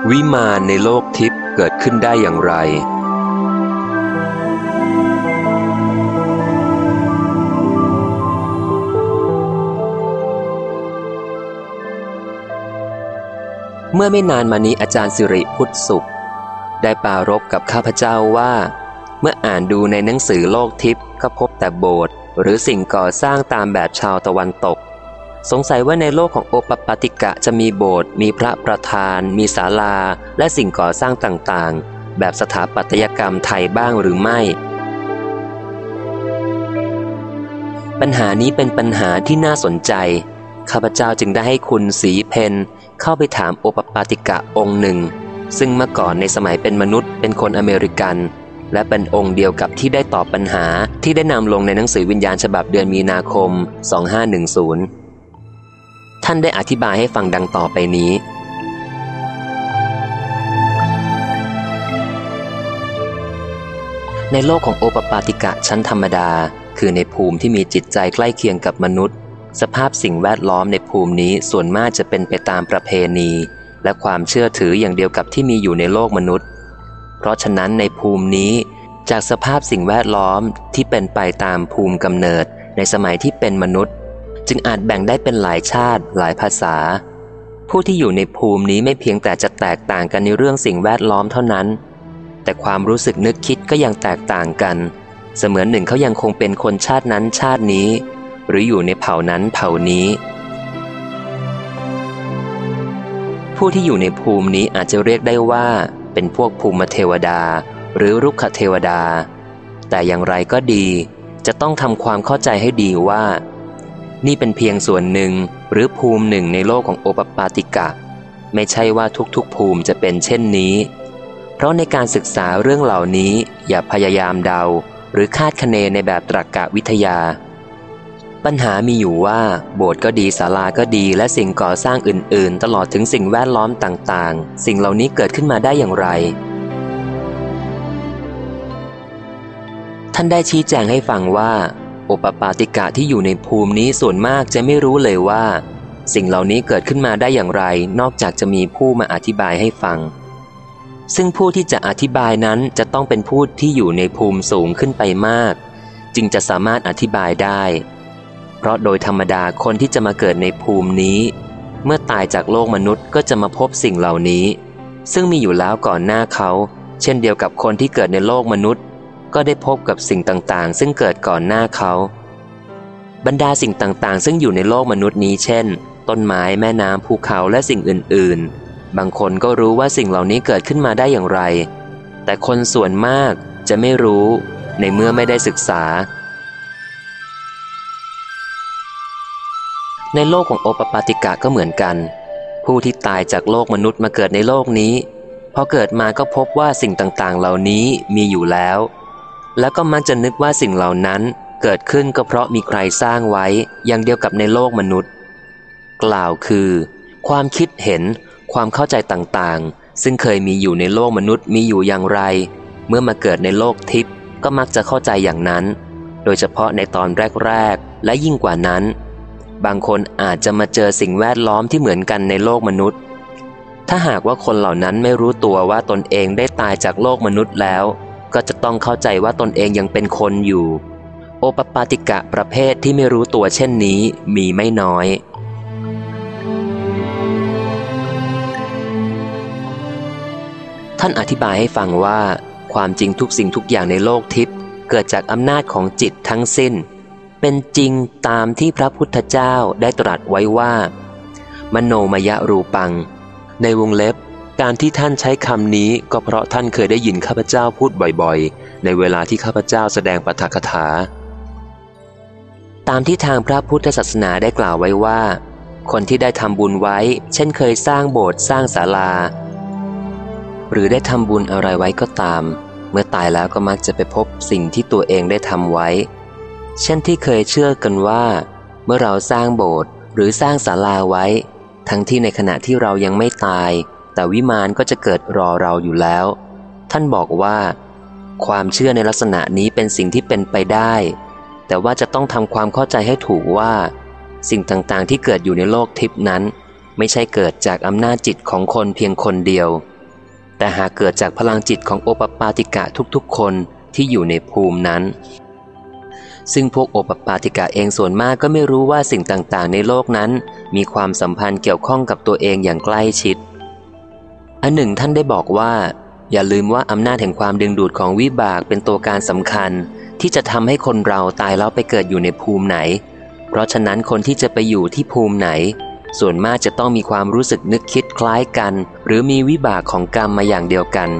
วิมานในโลกทิพย์เกิดขึ้นได้อย่างไรเมื่อไม่นานมานี้อาจารย์สิริพุทธสุขได้ปรารภกับข้าพเจ้าว่าเมื่ออ่านดูในหนังสือโลกทิพย์ก็พบแต่โบสถ์หรือสิ่งก่อสร้างตามแบบชาวตะวันตกสงสัยว่าในโลกของโอปปาติกะจะมีโบสถ์มีพระประธานมีศาลาและสิ่งก่อสร้างต่างๆแบบสถาปัตยกรรมไทยบ้างหรือไม่ปัญหานี้เป็นปัญหาที่น่าสนใจข้าพเจ้าจึงได้ให้คุณศรีเพนเข้าไปถามโอปปาติกะองค์หนึ่งซึ่งเมื่อก่อนในสมัยเป็นมนุษย์เป็นคนอเมริกันและเป็นองค์เดียวกับที่ได้ตอบปัญหาที่ได้นำลงในหนังสือวิญญาณฉบับเดือนมีนาคม2510ท่านได้อธิบายให้ฟังดังต่อไปนี้ในโลกของโอปปาติกะชั้นธรรมดาคือในภูมิที่มีจิตใจใกล้เคียงกับมนุษย์สภาพสิ่งแวดล้อมในภูมินี้ส่วนมากจะเป็นไปตามประเพณีและความเชื่อถืออย่างเดียวกับที่มีอยู่ในโลกมนุษย์เพราะฉะนั้นในภูมินี้จากสภาพสิ่งแวดล้อมที่เป็นไปตามภูมิกำเนิดในสมัยที่เป็นมนุษย์จึงอาจแบ่งได้เป็นหลายชาติหลายภาษาผู้ที่อยู่ในภูมินี้ไม่เพียงแต่จะแตกต่างกันในเรื่องสิ่งแวดล้อมเท่านั้นแต่ความรู้สึกนึกคิดก็ยังแตกต่างกันเสมือนหนึ่งเขายังคงเป็นคนชาตินั้นชาตินี้หรืออยู่ในเผ่านั้นเผ่านี้ผู้ที่อยู่ในภูมินี้อาจจะเรียกได้ว่าเป็นพวกภูมิเทวดาหรือรุกขเทวดาแต่อย่างไรก็ดีจะต้องทำความเข้าใจให้ดีว่านี่เป็นเพียงส่วนหนึ่งหรือภูมิหนึ่งในโลกของโอปปาติกะไม่ใช่ว่าทุกๆภูมิจะเป็นเช่นนี้เพราะในการศึกษาเรื่องเหล่านี้อย่าพยายามเดาหรือคาดคะเนในแบบตรรกะวิทยาปัญหามีอยู่ว่าโบสถ์ก็ดีศาลาก็ดีและสิ่งก่อสร้างอื่นๆตลอดถึงสิ่งแวดล้อมต่างๆสิ่งเหล่านี้เกิดขึ้นมาได้อย่างไรท่านได้ชี้แจงให้ฟังว่าโอปปาติกะที่อยู่ในภูมินี้ส่วนมากจะไม่รู้เลยว่าสิ่งเหล่านี้เกิดขึ้นมาได้อย่างไรนอกจากจะมีผู้มาอธิบายให้ฟังซึ่งผู้ที่จะอธิบายนั้นจะต้องเป็นผู้ที่อยู่ในภูมิสูงขึ้นไปมากจึงจะสามารถอธิบายได้เพราะโดยธรรมดาคนที่จะมาเกิดในภูมินี้เมื่อตายจากโลกมนุษย์ก็จะมาพบสิ่งเหล่านี้ซึ่งมีอยู่แล้วก่อนหน้าเขาเช่นเดียวกับคนที่เกิดในโลกมนุษย์ก็ได้พบกับสิ่งต่างๆซึ่งเกิดก่อนหน้าเขาบรรดาสิ่งต่างๆซึ่งอยู่ในโลกมนุษย์นี้เช่นต้นไม้แม่น้ำภูเขาและสิ่งอื่นๆบางคนก็รู้ว่าสิ่งเหล่านี้เกิดขึ้นมาได้อย่างไรแต่คนส่วนมากจะไม่รู้ในเมื่อไม่ได้ศึกษาในโลกของโอปปาติกะก็เหมือนกันผู้ที่ตายจากโลกมนุษย์มาเกิดในโลกนี้พอเกิดมาก็พบว่าสิ่งต่างๆเหล่านี้มีอยู่แล้วแล้วก็มักจะนึกว่าสิ่งเหล่านั้นเกิดขึ้นก็เพราะมีใครสร้างไว้อย่างเดียวกับในโลกมนุษย์กล่าวคือความคิดเห็นความเข้าใจต่างๆซึ่งเคยมีอยู่ในโลกมนุษย์มีอยู่อย่างไรเมื่อมาเกิดในโลกทิพย์ก็มักจะเข้าใจอย่างนั้นโดยเฉพาะในตอนแรกๆและยิ่งกว่านั้นบางคนอาจจะมาเจอสิ่งแวดล้อมที่เหมือนกันในโลกมนุษย์ถ้าหากว่าคนเหล่านั้นไม่รู้ตัวว่าตนเองได้ตายจากโลกมนุษย์แล้วก็จะต้องเข้าใจว่าตนเองยังเป็นคนอยู่โอปปาติกะประเภทที่ไม่รู้ตัวเช่นนี้มีไม่น้อยท่านอธิบายให้ฟังว่าความจริงทุกสิ่งทุกอย่างในโลกทิพย์เกิดจากอำนาจของจิตทั้งสิ้นเป็นจริงตามที่พระพุทธเจ้าได้ตรัสไว้ว่ามโนมยรูปังในวงเล็บการที่ท่านใช้คำนี้ก็เพราะท่านเคยได้ยินข้าพเจ้าพูดบ่อยๆในเวลาที่ข้าพเจ้าแสดงปาฐกถาตามที่ทางพระพุทธศาสนาได้กล่าวไว้ว่าคนที่ได้ทำบุญไว้เช่นเคยสร้างโบสถ์สร้างศาลาหรือได้ทำบุญอะไรไว้ก็ตามเมื่อตายแล้วก็มักจะไปพบสิ่งที่ตัวเองได้ทำไว้เช่นที่เคยเชื่อกันว่าเมื่อเราสร้างโบสถ์หรือสร้างศาลาไว้ทั้งที่ในขณะที่เรายังไม่ตายแต่วิมานก็จะเกิดรอเราอยู่แล้วท่านบอกว่าความเชื่อในลักษณะนี้เป็นสิ่งที่เป็นไปได้แต่ว่าจะต้องทำความเข้าใจให้ถูกว่าสิ่งต่างๆที่เกิดอยู่ในโลกทิพย์นั้นไม่ใช่เกิดจากอำนาจจิตของคนเพียงคนเดียวแต่หากเกิดจากพลังจิตของโอปปาติกะทุกๆคนที่อยู่ในภูมินั้นซึ่งพวกโอปปาติกะเองส่วนมากก็ไม่รู้ว่าสิ่งต่างๆในโลกนั้นมีความสัมพันธ์เกี่ยวข้องกับตัวเองอย่างใกล้ชิดอันหนึ่งท่านได้บอกว่าอย่าลืมว่าอำนาจแห่งความดึงดูดของวิบากเป็นตัวการสำคัญที่จะทำให้คนเราตายแล้วไปเกิดอยู่ในภูมิไหนเพราะฉะนั้นคนที่จะไปอยู่ที่ภูมิไหนส่วนมากจะต้องมีความรู้สึกนึกคิดคล้ายกันหรือมีวิบากของกรรมมาอย่างเดียวกัน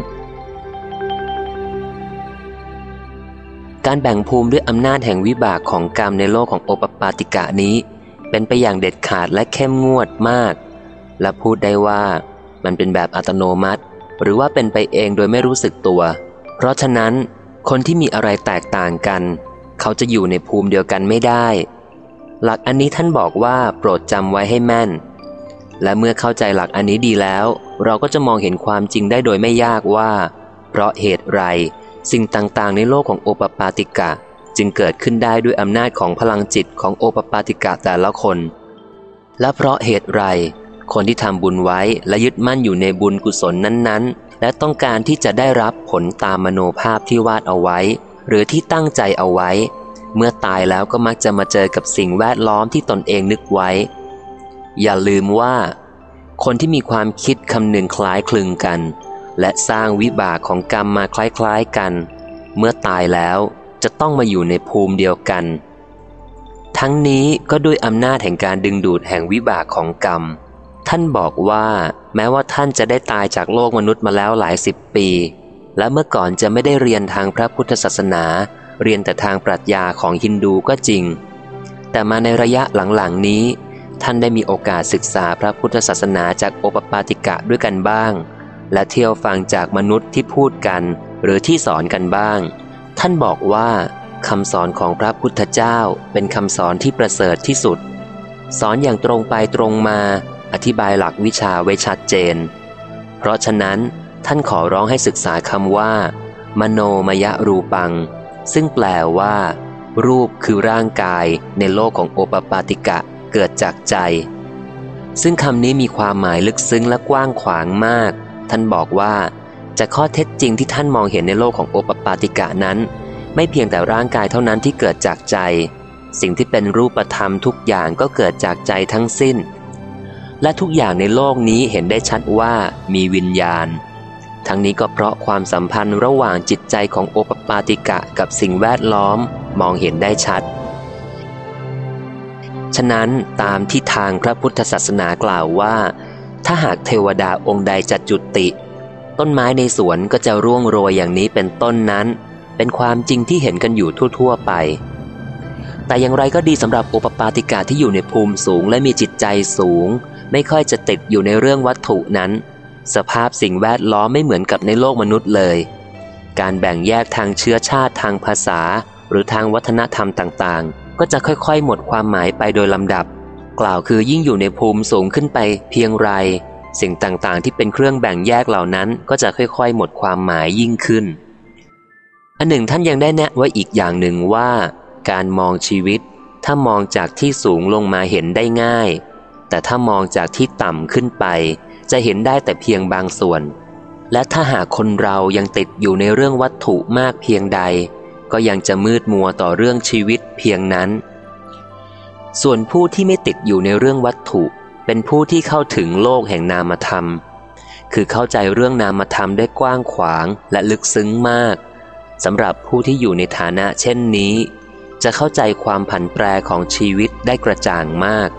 การแบ่งภูมิด้วยอำนาจแห่งวิบากของกรรมในโลกของโอปปาติกะนี้เป็นไปอย่างเด็ดขาดและเข้มงวดมากและพูดได้ว่ามันเป็นแบบอัตโนมัติหรือว่าเป็นไปเองโดยไม่รู้สึกตัวเพราะฉะนั้นคนที่มีอะไรแตกต่างกันเขาจะอยู่ในภูมิเดียวกันไม่ได้หลักอันนี้ท่านบอกว่าโปรดจำไว้ให้แม่นและเมื่อเข้าใจหลักอันนี้ดีแล้วเราก็จะมองเห็นความจริงได้โดยไม่ยากว่าเพราะเหตุไรสิ่งต่างๆในโลกของโอปปาติกะจึงเกิดขึ้นได้ด้วยอำนาจของพลังจิตของโอปปาติกะแต่ละคนและเพราะเหตุไรคนที่ทำบุญไว้และยึดมั่นอยู่ในบุญกุศลนั้นๆและต้องการที่จะได้รับผลตามมโนภาพที่วาดเอาไว้หรือที่ตั้งใจเอาไว้เมื่อตายแล้วก็มักจะมาเจอกับสิ่งแวดล้อมที่ตนเองนึกไว้อย่าลืมว่าคนที่มีความคิดคำนึงคล้ายคลึงกันและสร้างวิบากของกรรมมาคล้ายๆกันเมื่อตายแล้วจะต้องมาอยู่ในภูมิเดียวกันทั้งนี้ก็ด้วยอำนาจแห่งการดึงดูดแห่งวิบากของกรรมท่านบอกว่าแม้ว่าท่านจะได้ตายจากโลกมนุษย์มาแล้วหลายสิบปีและเมื่อก่อนจะไม่ได้เรียนทางพระพุทธศาสนาเรียนแต่ทางปรัชญาของฮินดูก็จริงแต่มาในระยะหลังๆนี้ท่านได้มีโอกาสศึกษาพระพุทธศาสนาจากโอปปาติกะด้วยกันบ้างและเที่ยวฟังจากมนุษย์ที่พูดกันหรือที่สอนกันบ้างท่านบอกว่าคำสอนของพระพุทธเจ้าเป็นคำสอนที่ประเสริฐที่สุดสอนอย่างตรงไปตรงมาอธิบายหลักวิชาไว้ชัดเจนเพราะฉะนั้นท่านขอร้องให้ศึกษาคำว่ามโนมยรูปังซึ่งแปลว่ารูปคือร่างกายในโลกของโอปปาติกะเกิดจากใจซึ่งคำนี้มีความหมายลึกซึ้งและกว้างขวางมากท่านบอกว่าจากข้อเท็จจริงที่ท่านมองเห็นในโลกของโอปปาติกะนั้นไม่เพียงแต่ร่างกายเท่านั้นที่เกิดจากใจสิ่งที่เป็นรูปธรรมทุกอย่างก็เกิดจากใจทั้งสิ้นและทุกอย่างในโลกนี้เห็นได้ชัดว่ามีวิญญาณทั้งนี้ก็เพราะความสัมพันธ์ระหว่างจิตใจของโอปปาติกะกับสิ่งแวดล้อมมองเห็นได้ชัดฉะนั้นตามที่ทางพระพุทธศาสนากล่าวว่าถ้าหากเทวดาองค์ใดจะจุติต้นไม้ในสวนก็จะร่วงโรยอย่างนี้เป็นต้นนั้นเป็นความจริงที่เห็นกันอยู่ทั่วๆไปแต่อย่างไรก็ดีสำหรับโอปปาติกะที่อยู่ในภูมิสูงและมีจิตใจสูงไม่ค่อยจะติดอยู่ในเรื่องวัตถุนั้นสภาพสิ่งแวดล้อมไม่เหมือนกับในโลกมนุษย์เลยการแบ่งแยกทางเชื้อชาติทางภาษาหรือทางวัฒนธรรมต่างๆก็จะค่อยๆหมดความหมายไปโดยลำดับกล่าวคือยิ่งอยู่ในภูมิสูงขึ้นไปเพียงไรสิ่งต่างๆที่เป็นเครื่องแบ่งแยกเหล่านั้นก็จะค่อยๆหมดความหมายยิ่งขึ้นอันหนึ่งท่านยังได้แนะไว้อีกอย่างหนึ่งว่าการมองชีวิตถ้ามองจากที่สูงลงมาเห็นได้ง่ายแต่ถ้ามองจากที่ต่ำขึ้นไปจะเห็นได้แต่เพียงบางส่วนและถ้าหากคนเรายังติดอยู่ในเรื่องวัตถุมากเพียงใดก็ยังจะมืดมัวต่อเรื่องชีวิตเพียงนั้นส่วนผู้ที่ไม่ติดอยู่ในเรื่องวัตถุเป็นผู้ที่เข้าถึงโลกแห่งนามธรรมคือเข้าใจเรื่องนามธรรมได้กว้างขวางและลึกซึ้งมากสำหรับผู้ที่อยู่ในฐานะเช่นนี้จะเข้าใจความผันแปรของชีวิตได้กระจ่างมาก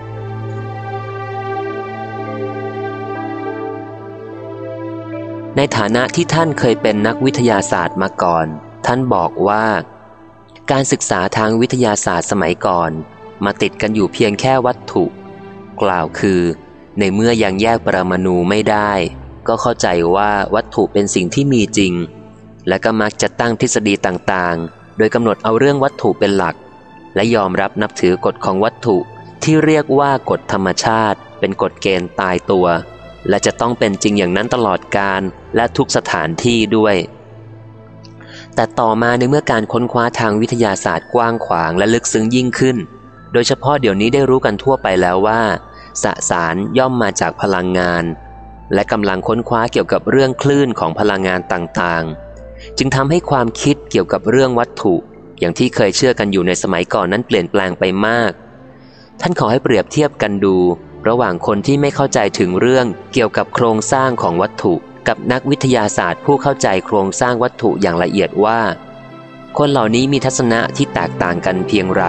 ในฐานะที่ท่านเคยเป็นนักวิทยาศาสตร์มาก่อนท่านบอกว่าการศึกษาทางวิทยาศาสตร์สมัยก่อนมาติดกันอยู่เพียงแค่วัตถุกล่าวคือในเมื่อยังแยกปรมาณูไม่ได้ก็เข้าใจว่าวัตถุเป็นสิ่งที่มีจริงและก็มักจะตั้งทฤษฎีต่างๆโดยกำหนดเอาเรื่องวัตถุเป็นหลักและยอมรับนับถือกฎของวัตถุที่เรียกว่ากฎธรรมชาติเป็นกฎเกณฑ์ตายตัวและจะต้องเป็นจริงอย่างนั้นตลอดกาลและทุกสถานที่ด้วยแต่ต่อมาในเมื่อการค้นคว้าทางวิทยาศาสตร์กว้างขวางและลึกซึ้งยิ่งขึ้นโดยเฉพาะเดี๋ยวนี้ได้รู้กันทั่วไปแล้วว่าสสารย่อมมาจากพลังงานและกำลังค้นคว้าเกี่ยวกับเรื่องคลื่นของพลังงานต่างๆจึงทำให้ความคิดเกี่ยวกับเรื่องวัตถุอย่างที่เคยเชื่อกันอยู่ในสมัยก่อนนั้นเปลี่ยนแปลงไปมากท่านขอให้เปรียบเทียบกันดูระหว่างคนที่ไม่เข้าใจถึงเรื่องเกี่ยวกับโครงสร้างของวัตถุกับนักวิทยาศาสตร์ผู้เข้าใจโครงสร้างวัตถุอย่างละเอียดว่าคนเหล่านี้มีทัศนะที่แตกต่างกันเพียงไร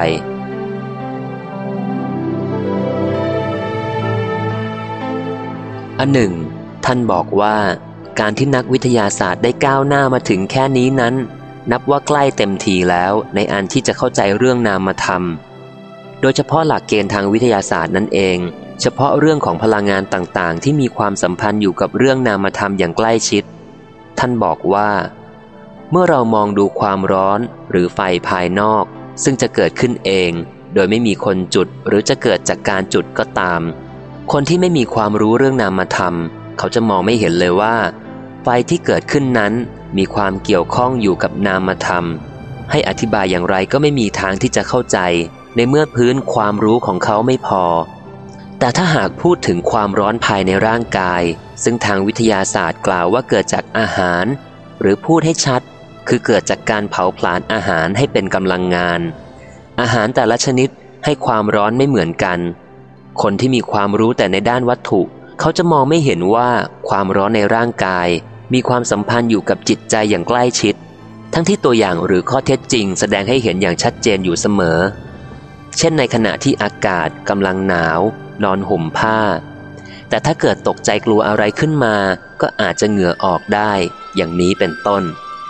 อันหนึ่งท่านบอกว่าการที่นักวิทยาศาสตร์ได้ก้าวหน้ามาถึงแค่นี้นั้นนับว่าใกล้เต็มทีแล้วในอันที่จะเข้าใจเรื่องนามธรรมโดยเฉพาะหลักเกณฑ์ทางวิทยาศาสตร์นั่นเองเฉพาะเรื่องของพลังงานต่างๆที่มีความสัมพันธ์อยู่กับเรื่องนามธรรมอย่างใกล้ชิดท่านบอกว่าเมื่อเรามองดูความร้อนหรือไฟภายนอกซึ่งจะเกิดขึ้นเองโดยไม่มีคนจุดหรือจะเกิดจากการจุดก็ตามคนที่ไม่มีความรู้เรื่องนามธรรมเขาจะมองไม่เห็นเลยว่าไฟที่เกิดขึ้นนั้นมีความเกี่ยวข้องอยู่กับนามธรรมให้อธิบายอย่างไรก็ไม่มีทางที่จะเข้าใจในเมื่อพื้นความรู้ของเขาไม่พอแต่ถ้าหากพูดถึงความร้อนภายในร่างกายซึ่งทางวิทยาศาสตร์กล่าวว่าเกิดจากอาหารหรือพูดให้ชัดคือเกิดจากการเผาผลาญอาหารให้เป็นกำลังงานอาหารแต่ละชนิดให้ความร้อนไม่เหมือนกันคนที่มีความรู้แต่ในด้านวัตถุเขาจะมองไม่เห็นว่าความร้อนในร่างกายมีความสัมพันธ์อยู่กับจิตใจอย่างใกล้ชิดทั้งที่ตัวอย่างหรือข้อเท็จจริงแสดงให้เห็นอย่างชัดเจนอยู่เสมอเช่นในขณะที่อากาศกำลังหนาวนอนห่มผ้าแต่ถ้าเกิดตกใจกลัวอะไรขึ้นมาก็อาจจะเหงื่อออกได้อย่างนี้เป็นต้น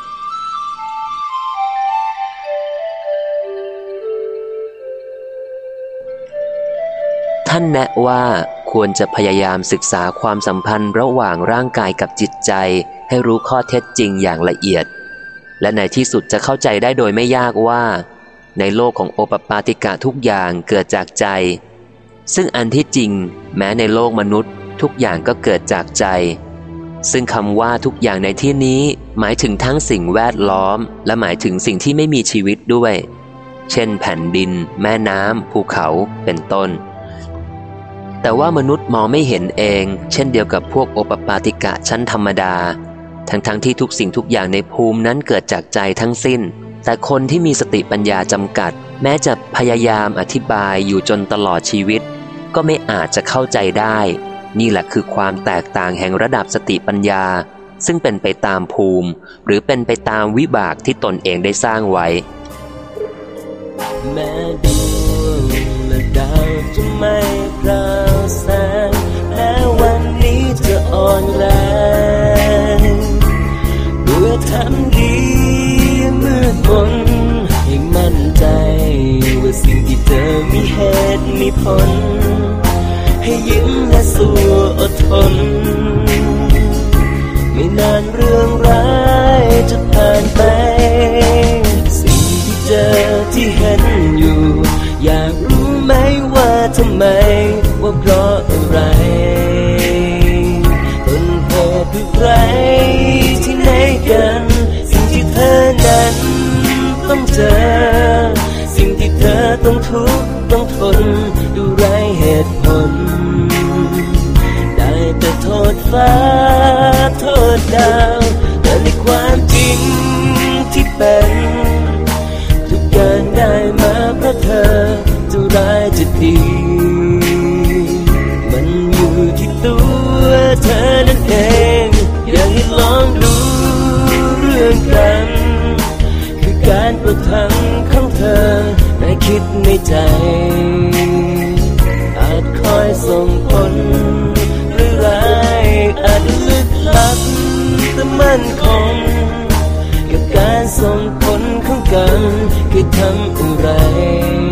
ท่านแนะว่าควรจะพยายามศึกษาความสัมพันธ์ระหว่างร่างกายกับจิตใจให้รู้ข้อเท็จจริงอย่างละเอียดและในที่สุดจะเข้าใจได้โดยไม่ยากว่าในโลกของโอปปาติกะทุกอย่างเกิดจากใจซึ่งอันที่จริงแม้ในโลกมนุษย์ทุกอย่างก็เกิดจากใจซึ่งคำว่าทุกอย่างในที่นี้หมายถึงทั้งสิ่งแวดล้อมและหมายถึงสิ่งที่ไม่มีชีวิตด้วยเช่นแผ่นดินแม่น้ำภูเขาเป็นต้นแต่ว่ามนุษย์มองไม่เห็นเองเช่นเดียวกับพวกโอปปาติกะชั้นธรรมดาทั้งที่ทุกสิ่งทุกอย่างในภูมินั้นเกิดจากใจทั้งสิ้นแต่คนที่มีสติปัญญาจำกัดแม้จะพยายามอธิบายอยู่จนตลอดชีวิตก็ไม่อาจจะเข้าใจได้นี่แหละคือความแตกต่างแห่งระดับสติปัญญาซึ่งเป็นไปตามภูมิหรือเป็นไปตามวิบากที่ตนเองได้สร้างไว้แม้ดวงและดาวจะไม่ปราศแสงแม้วันนี้จะอ่อนแรงด้วยทำดีมืดมนให้มั่นใจว่าสิ่งที่เธอมีเหตุมีผลให้ยิ้มและสู้อดทนไม่นานเรื่องร้ายจะผ่านไปสิ่งที่เจอที่เห็นอยู่อยากรู้ไหมว่าทำไมว่าเพราะอะไรต้นเหตุคือใครที่ไหนกันสิ่งที่เธอนั้นต้องเจอสิ่งที่เธอต้องทุกข์ต้องทนดูไร้เหตุผลได้แต่โทษฟ้าโทษดาวแต่ในความจริงที่เป็นทุกอย่างได้มาเพราะเธอจะร้ายจะดีมันอยู่ที่ตัวเธอนั่นเองอยากให้ลองดูเรื่องกันคือการประทังของเธอได้คิดในใจอาจคอยส่งผลหรือร้ายอาจลึกลับแต่มั่นคงกับการส่งผลของกันคือทำอะไร